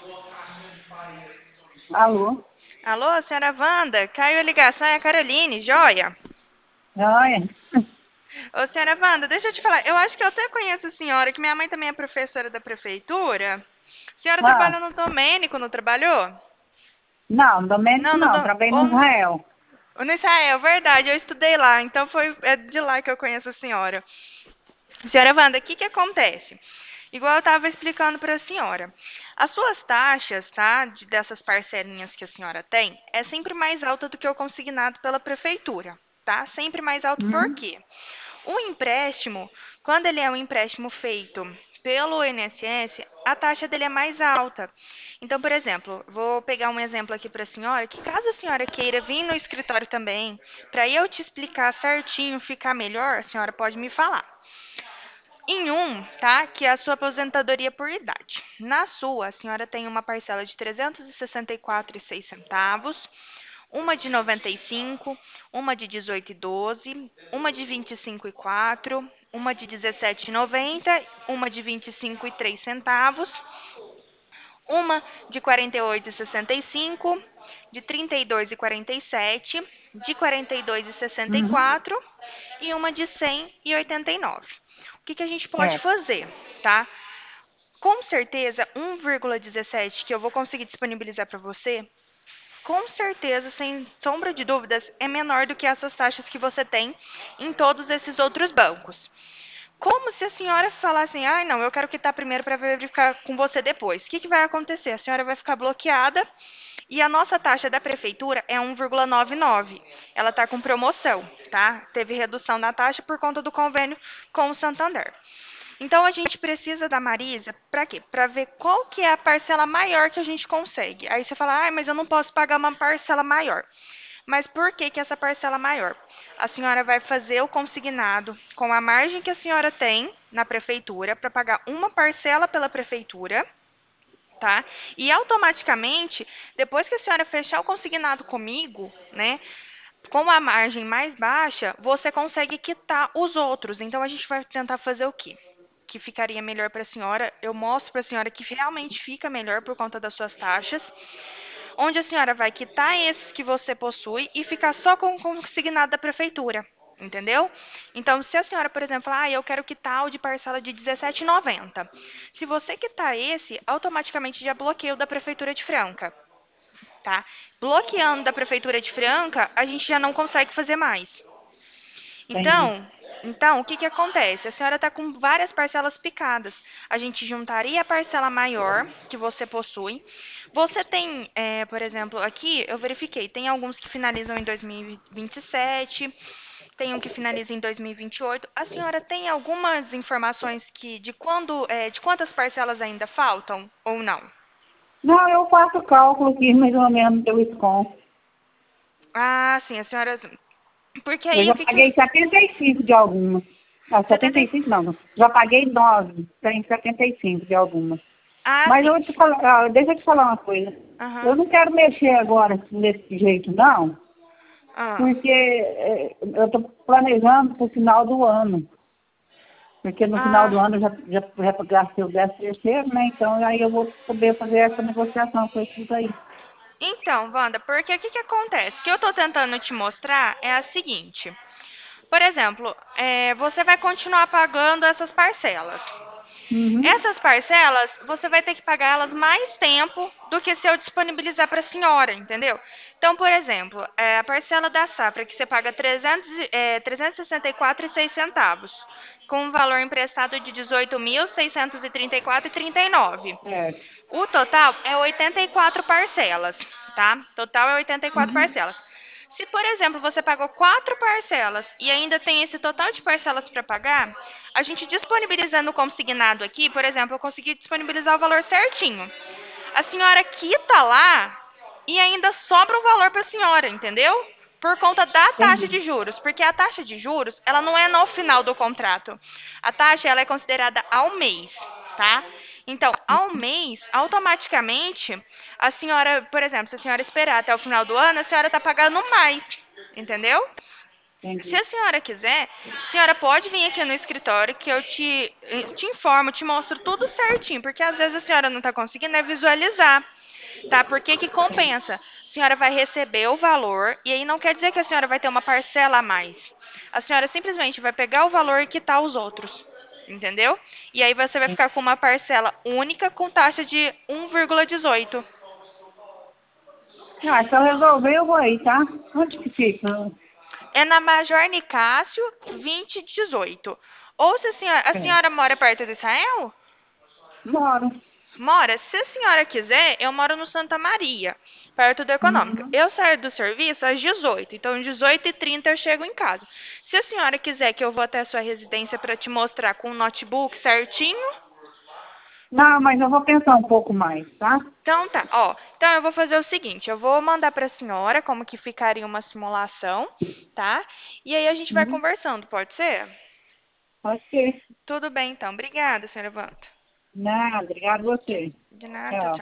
Alô? Alô, senhora Wanda? Caiu a ligação, é a Caroline, joia? Olha. Ô, senhora Wanda, deixa eu te falar. Eu acho que eu até conheço a senhora, que minha mãe também é professora da prefeitura. A senhora Ah, trabalha no Domênico, não trabalhou? não, Domênico Não, no, não, do... trabalhei no Israel. no Israel, verdade, eu estudei lá, então é de lá que eu conheço a senhora. Senhora Wanda, o que que acontece? Igual eu estava explicando para a senhora. As suas taxas, tá, dessas parcelinhas que a senhora tem, é sempre mais alta do que o consignado pela prefeitura, tá? Sempre mais alto por Hum, quê? O empréstimo, quando ele é um empréstimo feito pelo INSS, a taxa dele é mais alta. Então, por exemplo, vou pegar um exemplo aqui para a senhora, que caso a senhora queira vir no escritório também, para eu te explicar certinho, ficar melhor, a senhora pode me falar. Em um, tá? Que é a sua aposentadoria por idade. Na sua, a senhora tem uma parcela de 364,06 centavos, uma de 95, uma de 18,12, uma de 25,04, uma de 17,90, uma de 25,03 centavos, uma de 48,65, de 32,47, de uhum, 42,64 e uma de 100,89. O que que a gente pode certo. fazer, tá? Com certeza, 1,17 que eu vou conseguir disponibilizar para você, com certeza, sem sombra de dúvidas, é menor do que essas taxas que você tem em todos esses outros bancos. Como se a senhora falasse assim, ah, não, eu quero quitar primeiro para verificar com você depois. O que que vai acontecer? A senhora vai ficar bloqueada e a nossa taxa da prefeitura é 1,99. Ela está com promoção, tá? Teve redução na taxa por conta do convênio com o Santander. Então a gente precisa da Marisa para quê? Para ver qual que é a parcela maior que a gente consegue. Aí você fala, ah, mas eu não posso pagar uma parcela maior. Mas por que que essa parcela maior? A senhora vai fazer o consignado com a margem que a senhora tem na prefeitura para pagar uma parcela pela prefeitura, tá? E automaticamente, depois que a senhora fechar o consignado comigo, né, com a margem mais baixa, você consegue quitar os outros. Então a gente vai tentar fazer o quê? Que ficaria melhor para a senhora. Eu mostro para a senhora que realmente fica melhor por conta das suas taxas, onde a senhora vai quitar esses que você possui e ficar só com o consignado da prefeitura. Entendeu? Então, se a senhora, por exemplo, ah, eu quero quitar o de parcela de 17,90. Se você quitar esse, automaticamente já bloqueia o da prefeitura de Franca, tá? Bloqueando da prefeitura de Franca, a gente já não consegue fazer mais. Entendi. Então, o que que acontece? A senhora está com várias parcelas picadas. A gente juntaria a parcela maior que você possui. Você tem, por exemplo, aqui eu verifiquei, tem alguns que finalizam em 2027, tem um que finaliza em 2028. A senhora tem algumas informações que de quando, de quantas parcelas ainda faltam ou não? Não, eu faço cálculo aqui mais ou menos pelo SCOM. Ah, sim, a senhora. Porque Eu aí o já que que. paguei 75 de algumas. Ah, 70. 75 não, já paguei 9, tem 75 de algumas. Ah, Mas eu sim. vou te falar, deixa eu te falar uma coisa. Eu Aham. não quero mexer agora desse jeito, não, Ah. porque eu estou planejando para o final do ano. Porque no final Ah. do ano eu já gastei o 13º, né? Então aí eu vou poder fazer essa negociação com isso aí. Então, Wanda, porque o que que acontece? O que eu tô tentando te mostrar é a seguinte. Por exemplo, você vai continuar pagando essas parcelas. Uhum. Essas parcelas, você vai ter que pagar elas mais tempo do que se eu disponibilizar para a senhora, entendeu? Então, por exemplo, a parcela da safra que você paga 364,06 centavos, com um valor emprestado de 18.634,39. Certo. O total é 84 parcelas, tá? Total é 84 Uhum. parcelas. Se, por exemplo, você pagou quatro parcelas e ainda tem esse total de parcelas para pagar, a gente disponibilizando o consignado aqui, por exemplo, eu consegui disponibilizar o valor certinho. A senhora quita lá e ainda sobra um valor para a senhora, entendeu? Por conta da taxa de Entendi. juros, porque a taxa de juros, ela não é no final do contrato. A taxa ela é considerada ao mês, tá? Então, ao mês, automaticamente, a senhora, por exemplo, se a senhora esperar até o final do ano, a senhora está pagando mais, entendeu? Se entendi. a senhora quiser, a senhora pode vir aqui no escritório que eu te informo, te mostro tudo certinho, porque às vezes a senhora não está conseguindo visualizar, tá? Porque que compensa? A senhora vai receber o valor e aí não quer dizer que a senhora vai ter uma parcela a mais. A senhora simplesmente vai pegar o valor e quitar os outros, entendeu? E aí você vai ficar com uma parcela única com taxa de 1,18. Ah, se eu resolver, eu vou aí, tá? Onde que fica? É na Major Nicásio 2018. Ou se a É. senhora mora perto de Israel? Moro. Mora. Se a senhora quiser, eu moro no Santa Maria, perto da Econômica. Uhum. Eu saio do serviço às 18, então 18h30 eu chego em casa. Se a senhora quiser que eu vou até a sua residência para te mostrar com o notebook certinho, Não, mas eu vou pensar um pouco mais, tá? então tá. Ó, então eu vou fazer o seguinte, eu vou mandar para a senhora como que ficaria uma simulação, tá? E aí a gente vai Uhum. conversando, pode ser? Pode ser. Tudo bem, então. Obrigada, senhora Wanda. Nada, obrigado a você. De nada, tchau, Tchau. tchau.